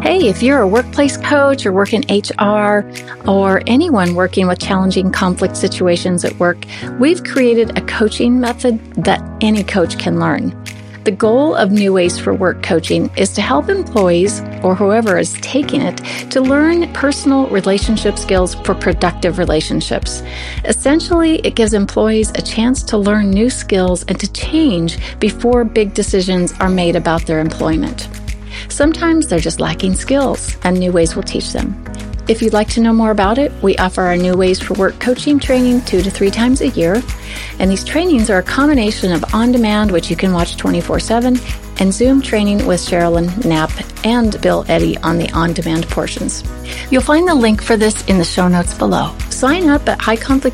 Hey, if you're a workplace coach or work in HR or anyone working with challenging conflict situations at work, we've created a coaching method that any coach can learn. The goal of New Ways for Work coaching is to help employees or whoever is taking it to learn personal relationship skills for productive relationships. Essentially, it gives employees a chance to learn new skills and to change before big decisions are made about their employment. Sometimes they're just lacking skills, and New Ways will teach them. If you'd like to know more about it, we offer our New Ways for Work coaching training 2 to 3 times a year. And these trainings are a combination of on-demand, which you can watch 24/7, and Zoom training with Sherilyn Knapp and Bill Eddy on the on-demand portions. You'll find the link for this in the show notes below. Sign up at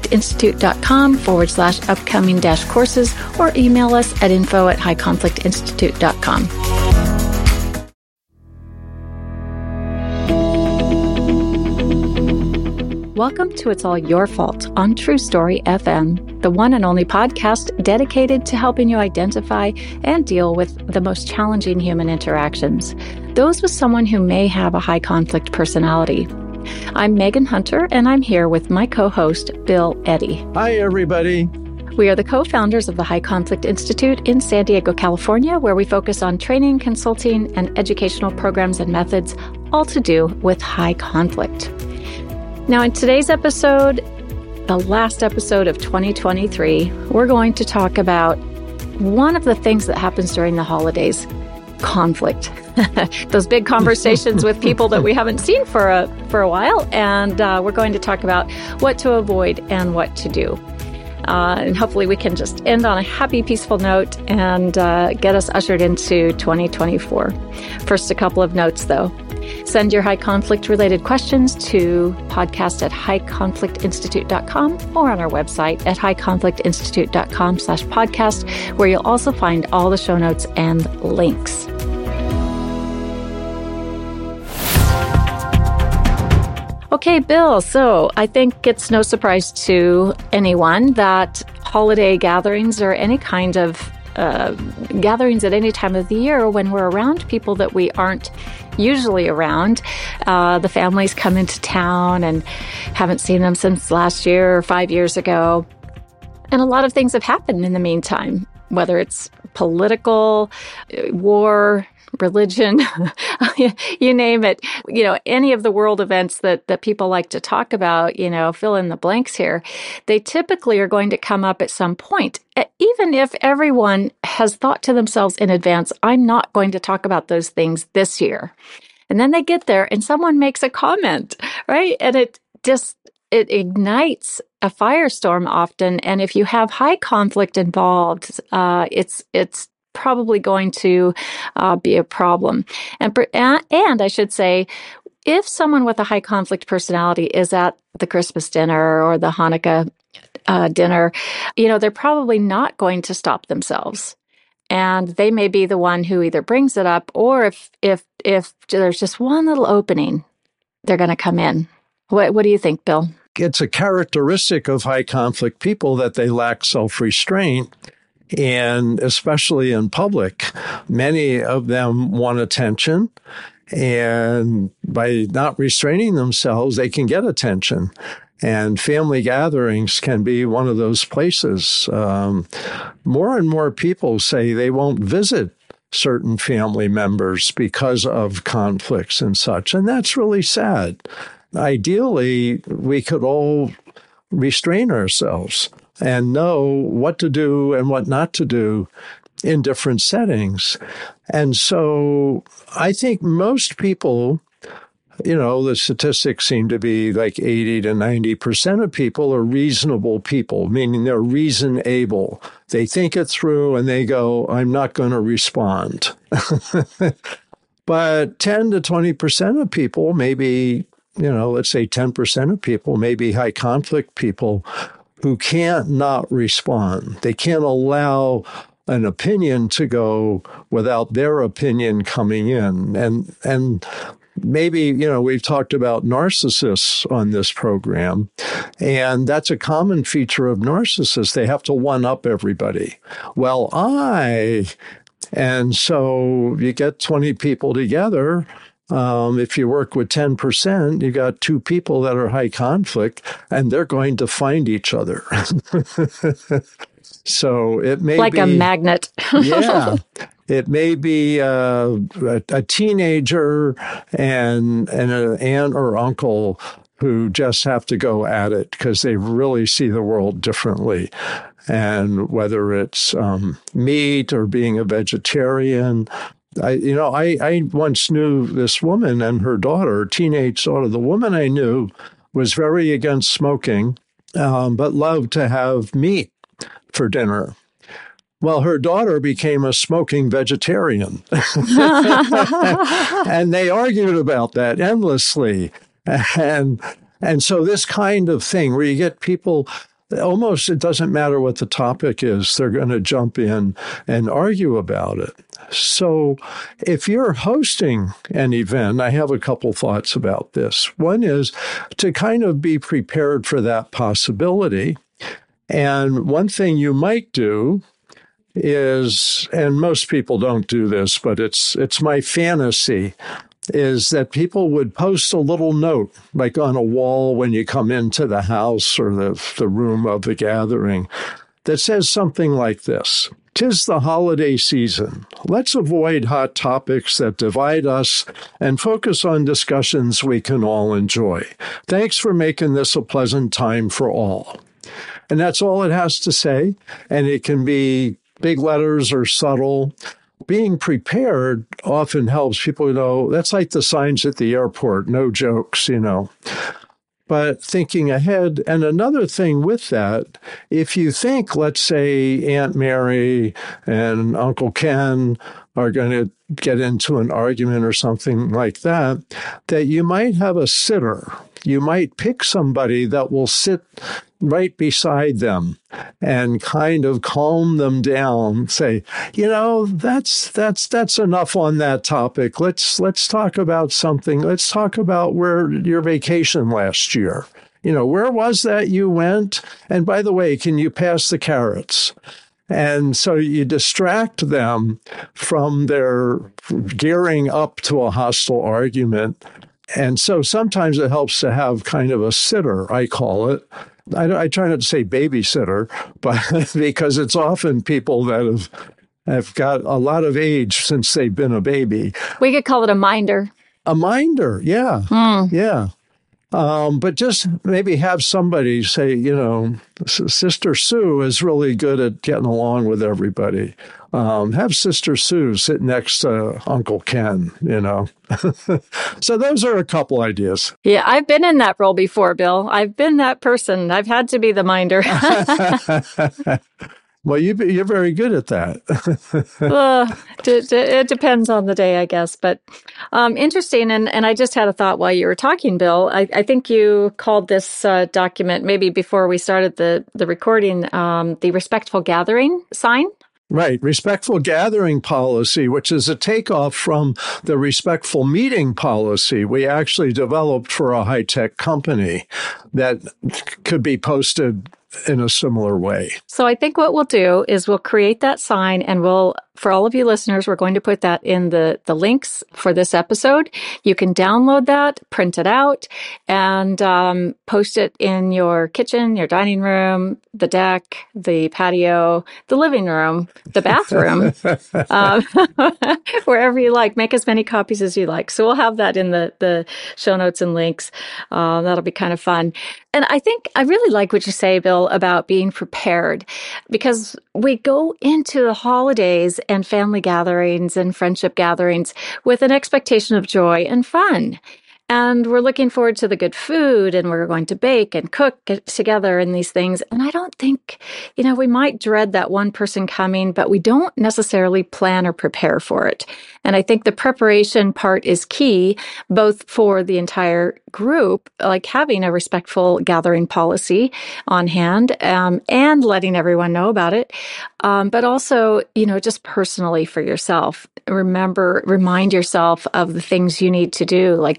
highconflictinstitute.com/upcoming-courses or email us at info@highconflictinstitute.com. Welcome to It's All Your Fault on True Story FM, the one and only podcast dedicated to helping you identify and deal with the most challenging human interactions, those with someone who may have a high conflict personality. I'm Megan Hunter, and I'm here with my co-host, Bill Eddy. Hi, everybody. We are the co-founders of the High Conflict Institute in San Diego, California, where we focus on training, consulting, and educational programs and methods, all to do with high conflict. Now, in today's episode, the last episode of 2023, we're going to talk about one of the things that happens during the holidays, conflict. Those big conversations with people that we haven't seen for a while, and we're going to talk about what to avoid and what to do. And hopefully we can just end on a happy, peaceful note and get us ushered into 2024. First, a couple of notes, though. Send your high conflict related questions to podcast@highconflictinstitute.com or on our website at highconflictinstitute.com/podcast, where you'll also find all the show notes and links. Okay, Bill, so I think it's no surprise to anyone that holiday gatherings or any kind of gatherings at any time of the year when we're around people that we aren't usually around. The families come into town and haven't seen them since last year or 5 years ago. And a lot of things have happened in the meantime, whether it's political, war, religion, you name it, any of the world events that people like to talk about, fill in the blanks here. They typically are going to come up at some point, even if everyone has thought to themselves in advance, I'm not going to talk about those things this year. And then they get there and someone makes a comment, right? And it ignites a firestorm often. And if you have high conflict involved, it's probably going to be a problem. And I should say, if someone with a high conflict personality is at the Christmas dinner or the Hanukkah dinner, they're probably not going to stop themselves. And they may be the one who either brings it up, or if there's just one little opening, they're going to come in. What do you think, Bill? It's a characteristic of high conflict people that they lack self-restraint. And especially in public, many of them want attention. And by not restraining themselves, they can get attention. And family gatherings can be one of those places. More and more people say they won't visit certain family members because of conflicts and such. And that's really sad. Ideally, we could all restrain ourselves and know what to do and what not to do in different settings. And so I think most people, the statistics seem to be like 80 to 90% of people are reasonable people, meaning they're reason-able. They think it through and they go, I'm not going to respond. But 10 to 20% of people, maybe, let's say 10% of people, maybe high conflict people, who can't not respond. They can't allow an opinion to go without their opinion coming in. And maybe, we've talked about narcissists on this program, and that's a common feature of narcissists. They have to one-up everybody. And so you get 20 people together, If you work with 10%, you got two people that are high conflict, and they're going to find each other. So it may like be a magnet. yeah. It may be a teenager and an aunt or uncle who just have to go at it because they really see the world differently. And whether it's meat or being a vegetarian, I once knew this woman and her daughter, teenage daughter. The woman I knew was very against smoking, but loved to have meat for dinner. Well, her daughter became a smoking vegetarian. And they argued about that endlessly. And so this kind of thing where you get people, almost it doesn't matter what the topic is, they're going to jump in and argue about it. So if you're hosting an event, I have a couple thoughts about this. One is to kind of be prepared for that possibility. And one thing you might do is, and most people don't do this, but it's my fantasy, is that people would post a little note, like on a wall when you come into the house or the room of the gathering, that says something like this: "'Tis the holiday season. Let's avoid hot topics that divide us and focus on discussions we can all enjoy. Thanks for making this a pleasant time for all." And that's all it has to say. And it can be big letters or subtle. Being prepared often helps people that's like the signs at the airport, no jokes, But thinking ahead, and another thing with that, if you think, let's say, Aunt Mary and Uncle Ken are going to get into an argument or something like that, that you might have a sitter. You might pick somebody that will sit right beside them and kind of calm them down, say, that's enough on that topic. Let's talk about something. Let's talk about where your vacation last year. Where was that you went? And by the way, can you pass the carrots? And so you distract them from their gearing up to a hostile argument. And so sometimes it helps to have kind of a sitter, I call it. I try not to say babysitter, but because it's often people that have got a lot of age since they've been a baby. We could call it a minder. A minder, yeah. Yeah. But just maybe have somebody say, Sister Sue is really good at getting along with everybody. Have Sister Sue sit next to Uncle Ken, So those are a couple ideas. Yeah, I've been in that role before, Bill. I've been that person. I've had to be the minder. Well, you're very good at that. It depends on the day, I guess. But interesting. And I just had a thought while you were talking, Bill. I think you called this document, maybe before we started the recording, the Respectful Gathering sign. Right. Respectful gathering policy, which is a takeoff from the respectful meeting policy we actually developed for a high-tech company that could be posted in a similar way. So I think what we'll do is we'll create that sign, and for all of you listeners, we're going to put that in the links for this episode. You can download that, print it out, and post it in your kitchen, your dining room, the deck, the patio, the living room, the bathroom, wherever you like. Make as many copies as you like. So we'll have that in the show notes and links. That'll be kind of fun. And I think I really like what you say, Bill, about being prepared, because we go into the holidays and family gatherings and friendship gatherings with an expectation of joy and fun. And we're looking forward to the good food, and we're going to bake and cook together and these things. And I don't think, we might dread that one person coming, but we don't necessarily plan or prepare for it. And I think the preparation part is key, both for the entire group, like having a respectful gathering policy on hand, and letting everyone know about it. But also, just personally for yourself, remind yourself of the things you need to do. Like when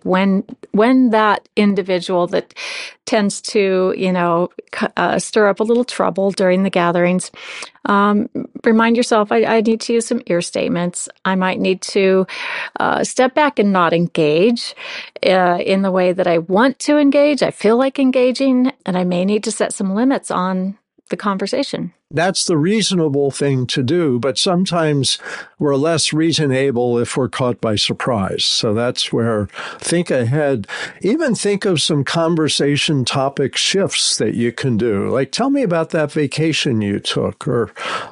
when that individual that tends to, stir up a little trouble during the gatherings, remind yourself, I need to use some ear statements. I might need to step back and not engage in the way that I want to engage. I feel like engaging, and I may need to set some limits on the conversation. That's the reasonable thing to do, but sometimes we're less reasonable if we're caught by surprise. So that's where think ahead. Even think of some conversation topic shifts that you can do. Like, tell me about that vacation you took, or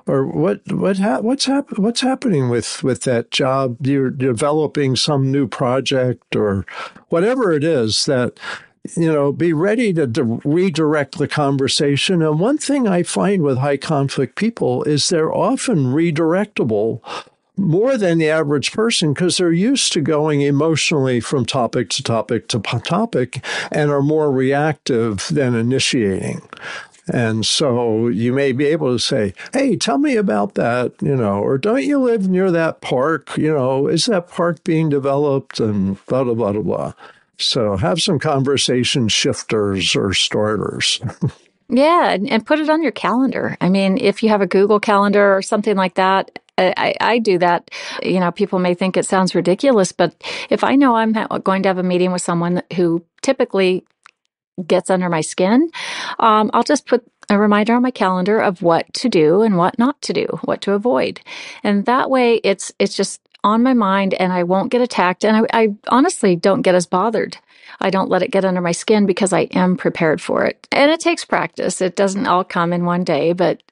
what's happening with that job. You're developing some new project, or whatever it is that. Be ready to redirect the conversation. And one thing I find with high conflict people is they're often redirectable more than the average person because they're used to going emotionally from topic to topic to topic and are more reactive than initiating. And so you may be able to say, hey, tell me about that, or don't you live near that park? Is that park being developed? And blah, blah, blah, blah, blah. So have some conversation shifters or starters. Yeah, and put it on your calendar. I mean, if you have a Google Calendar or something like that, I do that. People may think it sounds ridiculous, but if I know I'm going to have a meeting with someone who typically gets under my skin, I'll just put a reminder on my calendar of what to do and what not to do, what to avoid. And that way it's just on my mind and I won't get attacked. And I honestly don't get as bothered. I don't let it get under my skin because I am prepared for it. And it takes practice. It doesn't all come in one day, but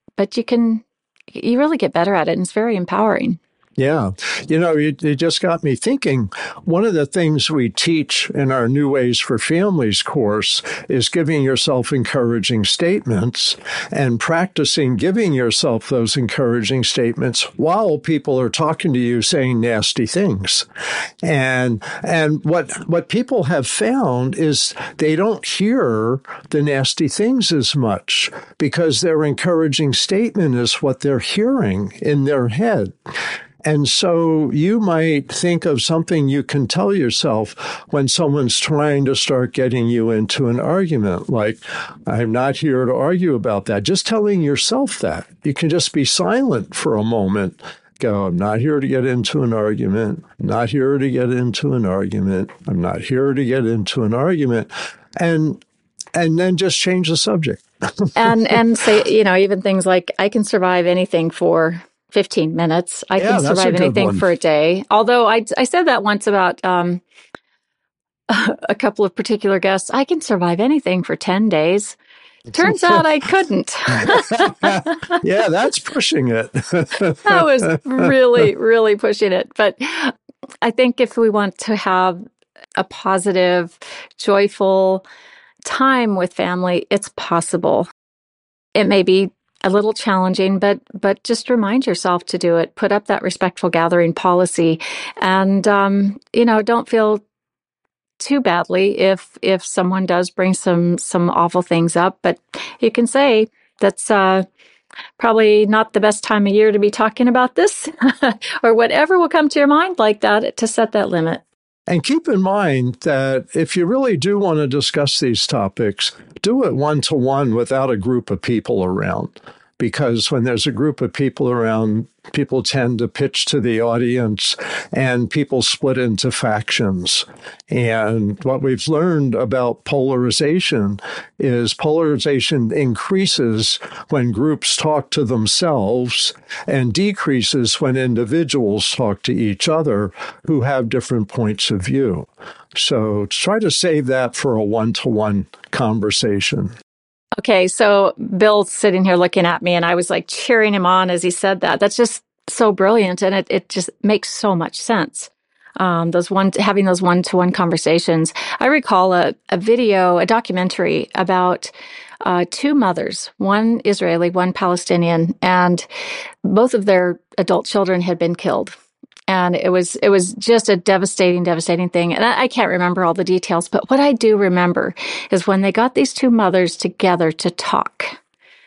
you really get better at it. And it's very empowering. Yeah. You just got me thinking. One of the things we teach in our New Ways for Families course is giving yourself encouraging statements and practicing giving yourself those encouraging statements while people are talking to you saying nasty things. And what people have found is they don't hear the nasty things as much because their encouraging statement is what they're hearing in their head. And so you might think of something you can tell yourself when someone's trying to start getting you into an argument, like, I'm not here to argue about that. Just telling yourself that. You can just be silent for a moment. Go, I'm not here to get into an argument. I'm not here to get into an argument. I'm not here to get into an argument. And then just change the subject. and say, even things like, I can survive anything for 15 minutes. I can survive anything for a day. Although I said that once about a couple of particular guests. I can survive anything for 10 days. Turns out I couldn't. Yeah, that's pushing it. That was really, really pushing it. But I think if we want to have a positive, joyful time with family, it's possible. It may be a little challenging, but just remind yourself to do it. Put up that respectful gathering policy, and don't feel too badly if someone does bring some awful things up. But you can say that's probably not the best time of year to be talking about this, or whatever will come to your mind like that to set that limit. And keep in mind that if you really do want to discuss these topics, do it one-to-one without a group of people around. Because when there's a group of people around, people tend to pitch to the audience and people split into factions. And what we've learned about polarization is polarization increases when groups talk to themselves and decreases when individuals talk to each other who have different points of view. So try to save that for a one-to-one conversation. Okay, so Bill's sitting here looking at me and I was like cheering him on as he said that. That's just so brilliant, and it just makes so much sense. Having those one-to-one conversations. I recall a documentary about two mothers, one Israeli, one Palestinian, and both of their adult children had been killed. And it was just a devastating thing. And I can't remember all the details, but what I do remember is when they got these two mothers together to talk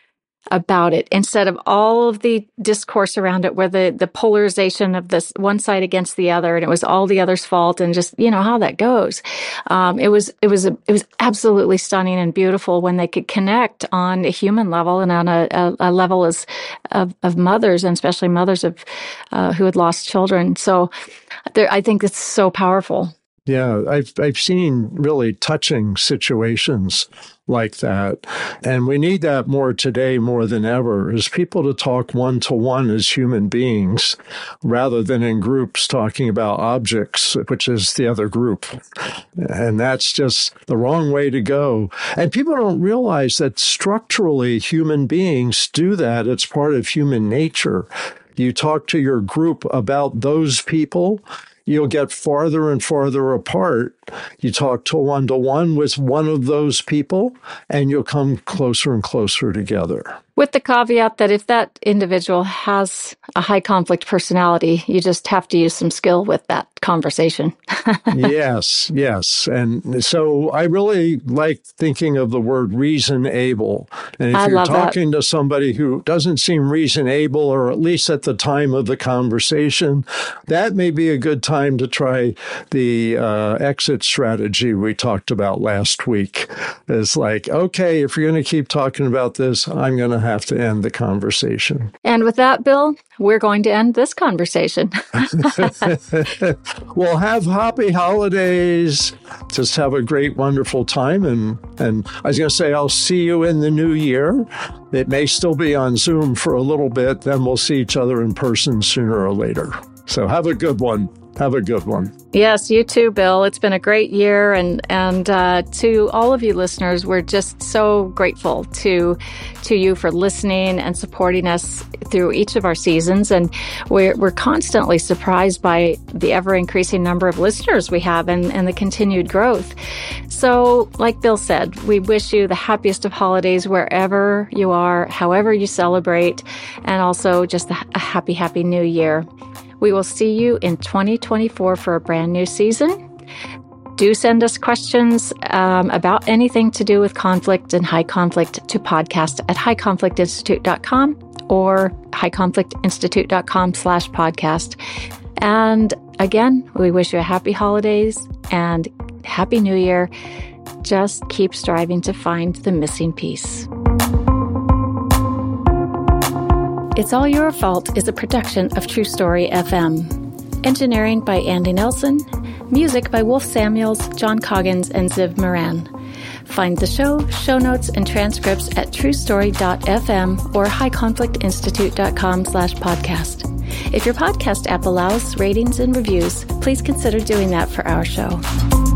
about it instead of all of the discourse around it where the polarization of this one side against the other and it was all the other's fault and just, how that goes. It was absolutely stunning and beautiful when they could connect on a human level and on a level of mothers, and especially mothers of who had lost children. So I think it's so powerful. Yeah, I've seen really touching situations like that. And we need that more today more than ever, is people to talk one-to-one as human beings rather than in groups talking about objects, which is the other group. And that's just the wrong way to go. And people don't realize that structurally human beings do that. It's part of human nature. You talk to your group about those people, you'll get farther and farther apart. You talk to one-to-one with one of those people, and you'll come closer and closer together. With the caveat that if that individual has a high conflict personality, you just have to use some skill with that conversation. Yes. And so I really like thinking of the word reasonable. And if you're talking to somebody who doesn't seem reasonable, or at least at the time of the conversation, that may be a good time to try the exit strategy we talked about last week. It's like, okay, if you're going to keep talking about this, I'm going to have to end the conversation. And with that, Bill, we're going to end this conversation. Well, have happy holidays. Just have a great, wonderful time. And I was going to say, I'll see you in the new year. It may still be on Zoom for a little bit. Then we'll see each other in person sooner or later. So have a good one. Have a good one. Yes, you too, Bill. It's been a great year. And to all of you listeners, we're just so grateful to you for listening and supporting us through each of our seasons. And we're constantly surprised by the ever-increasing number of listeners we have and the continued growth. So, like Bill said, we wish you the happiest of holidays wherever you are, however you celebrate, and also just a happy, happy new year. We will see you in 2024 for a brand new season. Do send us questions about anything to do with conflict and high conflict to podcast@highconflictinstitute.com or highconflictinstitute.com/podcast. And again, we wish you a happy holidays and happy new year. Just keep striving to find the missing piece. It's All Your Fault is a production of True Story FM. Engineering by Andy Nelson. Music by Wolf Samuels, John Coggins, and Ziv Moran. Find the show notes, and transcripts at truestory.fm or highconflictinstitute.com/podcast. If your podcast app allows ratings and reviews, please consider doing that for our show.